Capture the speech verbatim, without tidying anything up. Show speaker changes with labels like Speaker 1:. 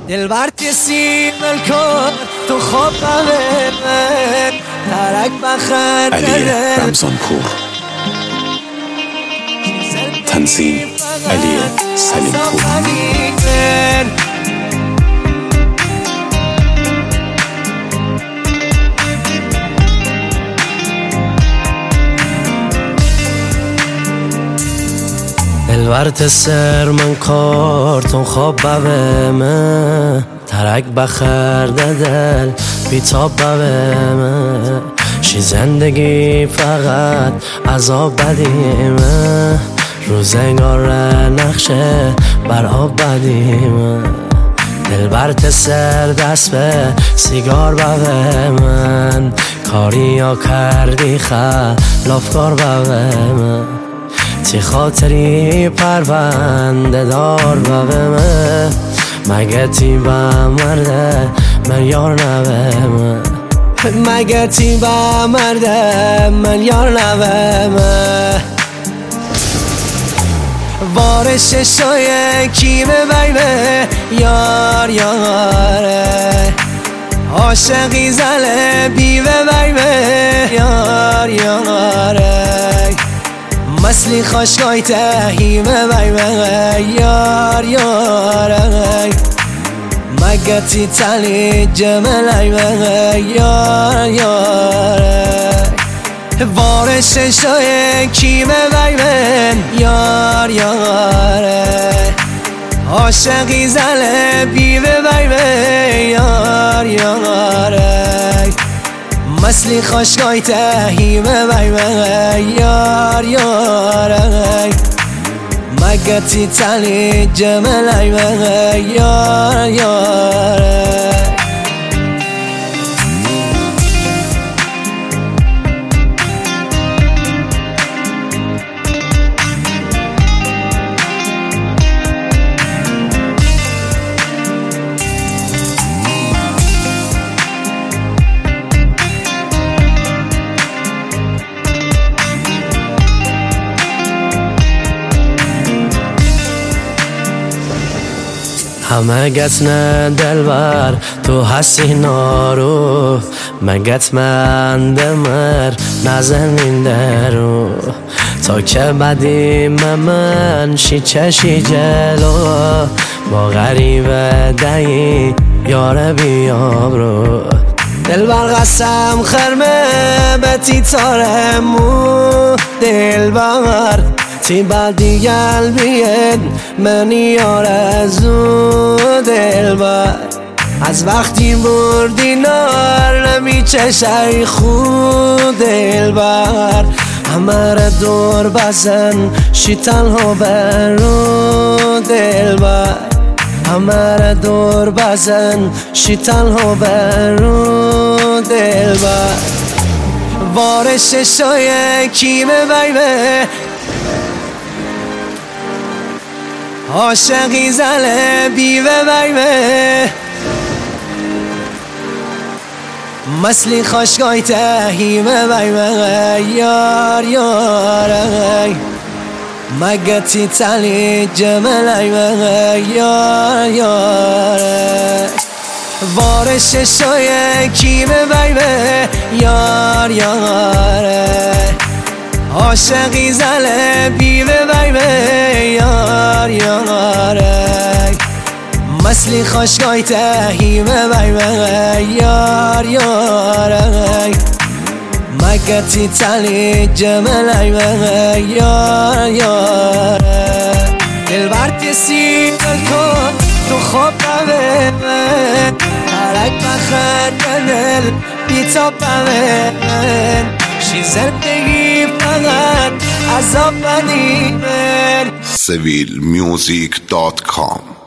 Speaker 1: دلبر تسیمل کن تو خواب من ترک بخر
Speaker 2: علی رمضانپور، تنظیم علی سلیمپور.
Speaker 1: دلبر تسر من کارتون خواب ببمه ترک بخرده دل بیتاب ببمه شی زندگی فقط عذاب بدیمه روزگار نقشه بر آب بدیمه دلبر تسر دست به سیگار ببمن کاری یا کردی خلافکار ببمه تی خاطری پرونده دار ببمه مگه تی با مرده من یار نبمه مگه تی با مرده من یار نبمه بارش شای کی ببیمه یار یاره عاشقی زله بی ببیمه یار یاره مسلی خشکای تهیمه بیمه یار یاره مگه تی تلی جملیمه یار یاره بارش شای کیمه بیمه یار یاره عاشقی زله بیوه بیمه یار یاره مسلی خشکای تهیمه بیمه یار یاره مگه تی تلی جملیمه یار یاره همه گت نه دلبر تو هستی نارو مگت من دمر نزنین درو تا که بدیم من شی چشی جلو با غریبه دهی یاره بیاب رو دلبر قسم خرمه به تی تارمو دلبر تی بلدی قلبیت من یار ازو دلبر از وقتی بردی نار نمی چشای خود دلبر همه را دور بزن شی تنها برو دلبر همه را دور بزن شی تنها برو دلبر بارش شای کیمه بیمه عاشقی زله بیوه بیمه مسلی خشکای تهیمه بیمه یار یاره مگه تی تلی جملیمه یار یاره بارش شای کیمه بیمه یار یاره عاشقی زله بیوه بیمه یار یاره مسلی خشکای تهیمه بیمه یار یاره مگه تی تلی جملیمه یار یاره دلبر تسیمل کن تو خواب ببمه ترک بخر دل بیتاب ببمه شی زندگی فقط عذاب بدیمه
Speaker 2: سویل میوزیک دات کام